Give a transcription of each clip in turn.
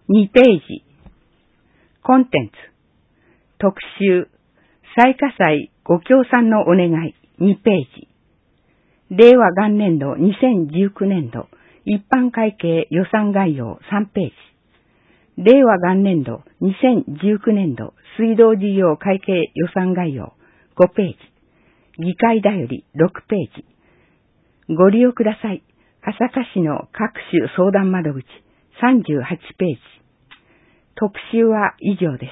2ページ。コンテンツ。特集。最下祭ご協賛のお願い。2ページ。令和元年度2019年度一般会計予算概要3ページ。令和元年度2019年度水道事業会計予算概要5ページ。議会だより6ページ。ご利用ください。朝霞市の各種相談窓口38ページ。特集は以上です。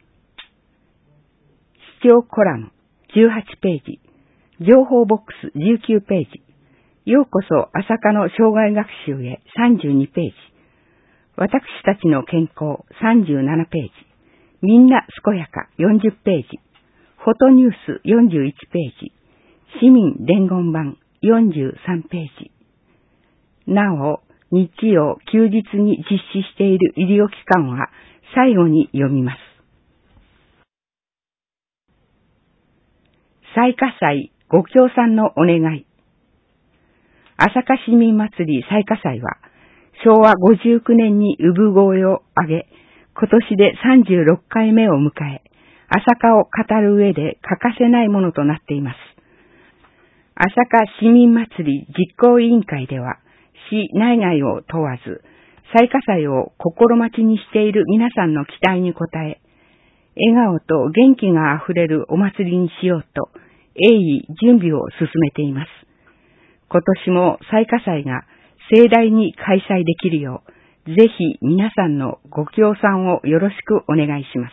視聴コラム18ページ。情報ボックス19ページ。ようこそ朝霞の生涯学習へ32ページ。私たちの健康37ページ。みんな健やか40ページ。フォトニュース41ページ。市民伝言版43ページ。なお、日曜休日に実施している医療機関は最後に読みます。最下祭ご協賛のお願い。朝霞市民祭り最下祭は、昭和59年に産声を上げ、今年で36回目を迎え、朝霞を語る上で欠かせないものとなっています。朝霞市民祭り実行委員会では、市内外を問わず、最下祭を心待ちにしている皆さんの期待に応え、笑顔と元気があふれるお祭りにしようと、鋭意準備を進めています。今年も最下祭が盛大に開催できるよう、ぜひ皆さんのご協賛をよろしくお願いします。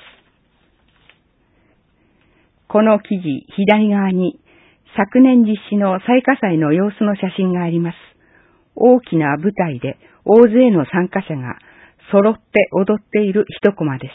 この記事左側に、昨年実施の最下祭の様子の写真があります。大きな舞台で大勢の参加者が揃って踊っている一コマです。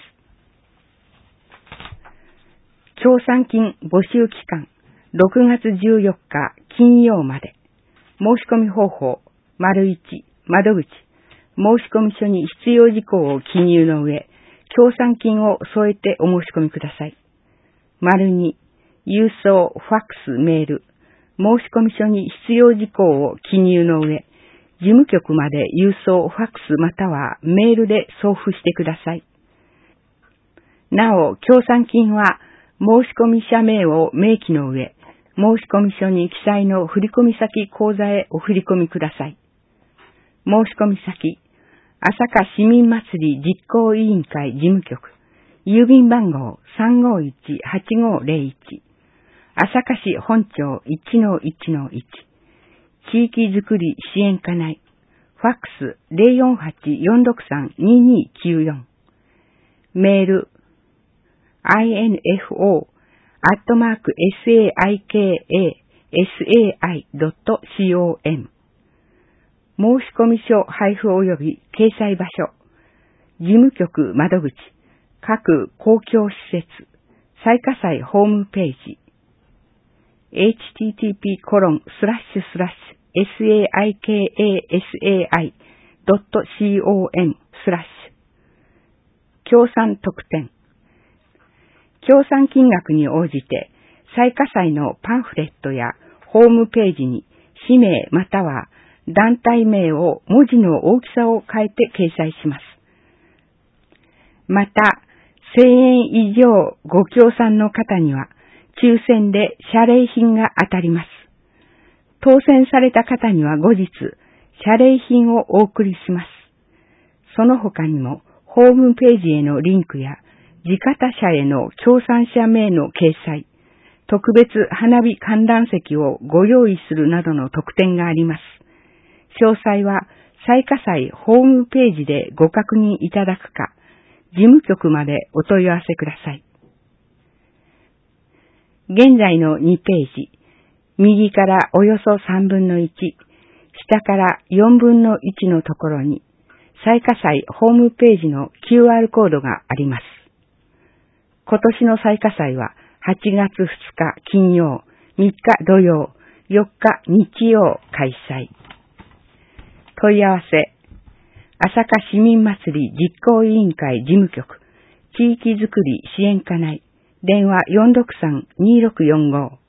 協賛金募集期間6月14日金曜まで。申し込み方法 ① 窓口申込書に必要事項を記入の上、協賛金を添えてお申し込みください。②郵送、ファックス、メール申込書に必要事項を記入の上、事務局まで郵送、ファックスまたはメールで送付してください。なお、協賛金は申込者名を明記の上、申込書に記載の振込先口座へお振り込みください。申込先、朝霞市民祭り実行委員会事務局、郵便番号 351-8501、朝霞市本町 1-1-1、地域づくり支援課内、ファックス 048-463-2294、メール、info@saikasai.com、申込書配布及び掲載場所、事務局窓口、各公共施設、最下祭ホームページ、http://saikasai.com/協賛特典。協賛金額に応じて、最下祭のパンフレットやホームページに氏名または団体名を文字の大きさを変えて掲載します。また、1000円以上ご協賛の方には、抽選で謝礼品が当たります。当選された方には後日、謝礼品をお送りします。その他にも、ホームページへのリンクや、地方者への協賛者名の掲載、特別花火観覧席をご用意するなどの特典があります。詳細は、最下祭ホームページでご確認いただくか、事務局までお問い合わせください。現在の2ページ、右からおよそ3分の1、下から4分の1のところに、最下祭ホームページの QR コードがあります。今年の最下祭は8月2日金曜、3日土曜、4日日曜開催。問い合わせ、朝霞市民祭り実行委員会事務局、地域づくり支援課内、電話463-2645